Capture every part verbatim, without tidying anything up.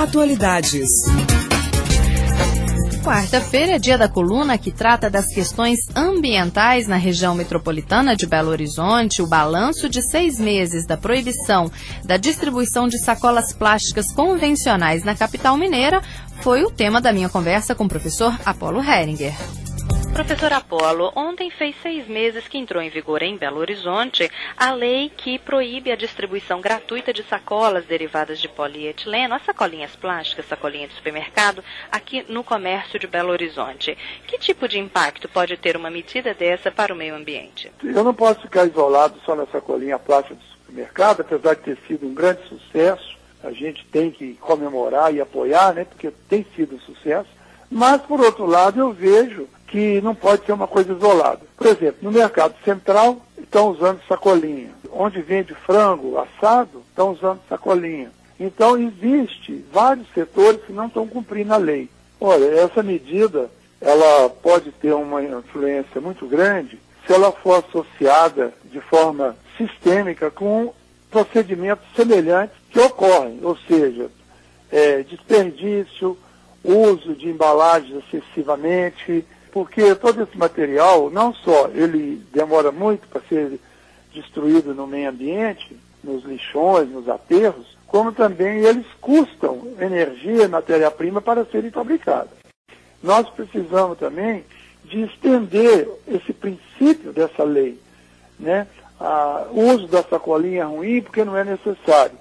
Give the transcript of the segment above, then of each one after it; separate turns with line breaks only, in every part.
Atualidades.
Quarta-feira é dia da coluna que trata das questões ambientais na região metropolitana de Belo Horizonte. O balanço de seis meses da proibição da distribuição de sacolas plásticas convencionais na capital mineira foi o tema da minha conversa com o professor Apolo Heringer. Professor Apolo, ontem fez seis meses que entrou em vigor em Belo Horizonte a lei que proíbe a distribuição gratuita de sacolas derivadas de polietileno, as sacolinhas plásticas, sacolinha de supermercado, aqui no comércio de Belo Horizonte. Que tipo de impacto pode ter uma medida dessa para o meio ambiente?
Eu não posso ficar isolado só na sacolinha plástica do supermercado, apesar de ter sido um grande sucesso. A gente tem que comemorar e apoiar, né, porque tem sido um sucesso. Mas, por outro lado, eu vejo que não pode ser uma coisa isolada. Por exemplo, no mercado central estão usando sacolinha. Onde vende frango assado, estão usando sacolinha. Então, existe vários setores que não estão cumprindo a lei. Olha, essa medida, ela pode ter uma influência muito grande se ela for associada de forma sistêmica com procedimentos semelhantes que ocorrem, ou seja, é, desperdício, uso de embalagens excessivamente, porque todo esse material, não só ele demora muito para ser destruído no meio ambiente, nos lixões, nos aterros, como também eles custam energia e matéria-prima para serem fabricados. Nós precisamos também de estender esse princípio dessa lei, né? Ah, o uso da sacolinha é ruim porque não é necessário.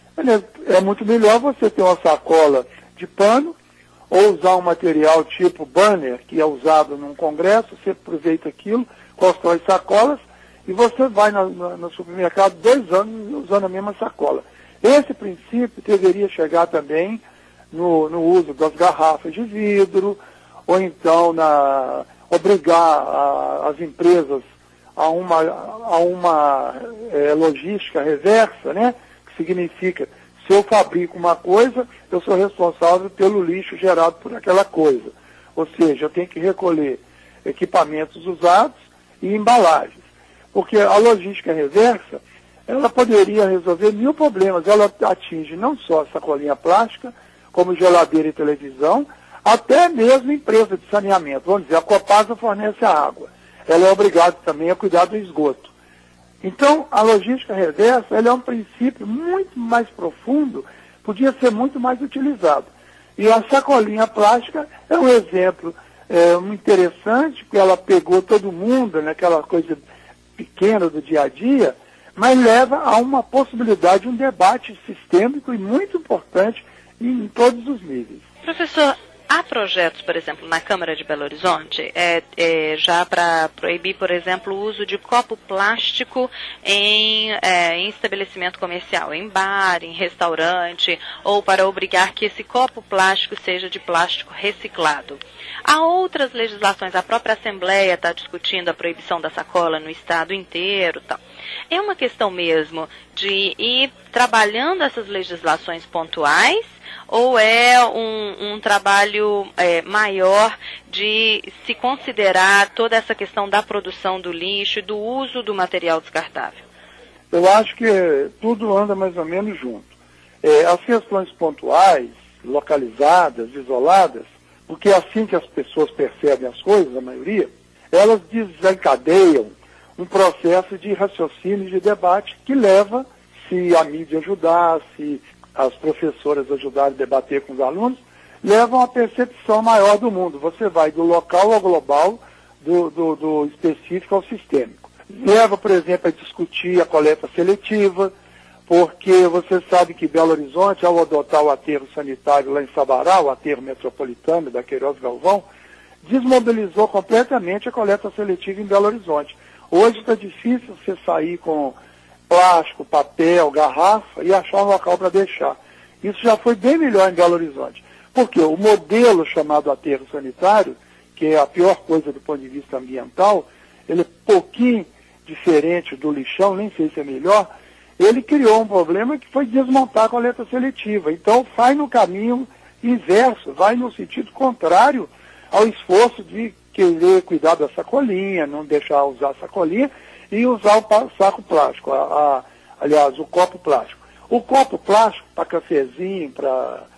É muito melhor você ter uma sacola de pano, ou usar um material tipo banner, que é usado num congresso, você aproveita aquilo, constrói sacolas, e você vai no, no, no supermercado dois anos usando a mesma sacola. Esse princípio deveria chegar também no, no uso das garrafas de vidro, ou então na, obrigar a, as empresas a uma, a uma é, logística reversa, né? Que significa, se eu fabrico uma coisa, eu sou responsável pelo lixo gerado por aquela coisa. Ou seja, eu tenho que recolher equipamentos usados e embalagens. Porque a logística reversa, ela poderia resolver mil problemas. Ela atinge não só a sacolinha plástica, como geladeira e televisão, até mesmo empresa de saneamento. Vamos dizer, a Copasa fornece a água. Ela é obrigada também a cuidar do esgoto. Então, a logística reversa, ela é um princípio muito mais profundo, podia ser muito mais utilizado. E a sacolinha plástica é um exemplo é, interessante, porque ela pegou todo mundo naquela coisa pequena do dia a dia, mas leva a uma possibilidade de um debate sistêmico e muito importante em todos os níveis.
Professor, há projetos, por exemplo, na Câmara de Belo Horizonte, é, é, já para proibir, por exemplo, o uso de copo plástico em, é, em estabelecimento comercial, em bar, em restaurante, ou para obrigar que esse copo plástico seja de plástico reciclado. Há outras legislações, a própria Assembleia está discutindo a proibição da sacola no estado inteiro, tal. É uma questão mesmo de ir trabalhando essas legislações pontuais, ou é um, um trabalho é, maior de se considerar toda essa questão da produção do lixo e do uso do material descartável?
Eu acho que tudo anda mais ou menos junto. É, as questões pontuais, localizadas, isoladas, porque é assim que as pessoas percebem as coisas, a maioria, elas desencadeiam um processo de raciocínio e de debate que leva, se a mídia ajudar, se as professoras ajudarem a debater com os alunos, levam a uma percepção maior do mundo. Você vai do local ao global, do, do, do específico ao sistêmico. Leva, por exemplo, a discutir a coleta seletiva, porque você sabe que Belo Horizonte, ao adotar o aterro sanitário lá em Sabará, o aterro metropolitano da Queiroz Galvão, desmobilizou completamente a coleta seletiva em Belo Horizonte. Hoje está difícil você sair com plástico, papel, garrafa e achar um local para deixar. Isso já foi bem melhor em Belo Horizonte. Porque o modelo chamado aterro sanitário, que é a pior coisa do ponto de vista ambiental, ele é um pouquinho diferente do lixão, nem sei se é melhor, ele criou um problema que foi desmontar a coleta seletiva. Então, vai no caminho inverso, vai no sentido contrário ao esforço de querer cuidar da sacolinha, não deixar usar a sacolinha e usar o saco plástico, a, a, aliás, o copo plástico. O copo plástico para cafezinho, para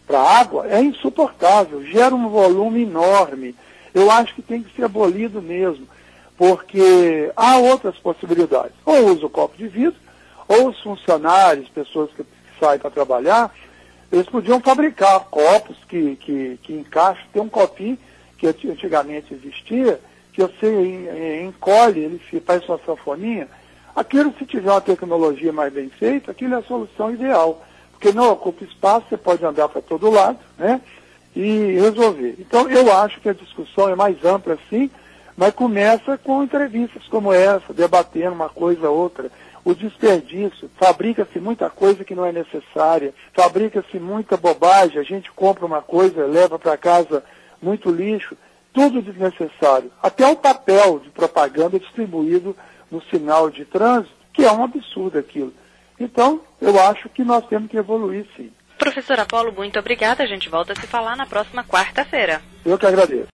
para a água é insuportável, gera um volume enorme. Eu acho que tem que ser abolido mesmo, porque há outras possibilidades. Ou usa o copo de vidro, ou os funcionários, pessoas que saem para trabalhar, eles podiam fabricar copos que, que, que encaixam. Tem um copinho que antigamente existia, que você encolhe, ele faz sua sanfoninha. Aquilo, se tiver uma tecnologia mais bem feita, aquilo é a solução ideal. Porque não ocupa espaço, você pode andar para todo lado, né? E resolver. Então, eu acho que a discussão é mais ampla, sim, mas começa com entrevistas como essa, debatendo uma coisa ou outra. O desperdício, fabrica-se muita coisa que não é necessária, fabrica-se muita bobagem, a gente compra uma coisa, leva para casa muito lixo, tudo desnecessário. Até o papel de propaganda distribuído no sinal de trânsito, que é um absurdo aquilo. Então, eu acho que nós temos que evoluir, sim.
Professor Apolo, muito obrigada. A gente volta a se falar na próxima quarta-feira.
Eu que agradeço.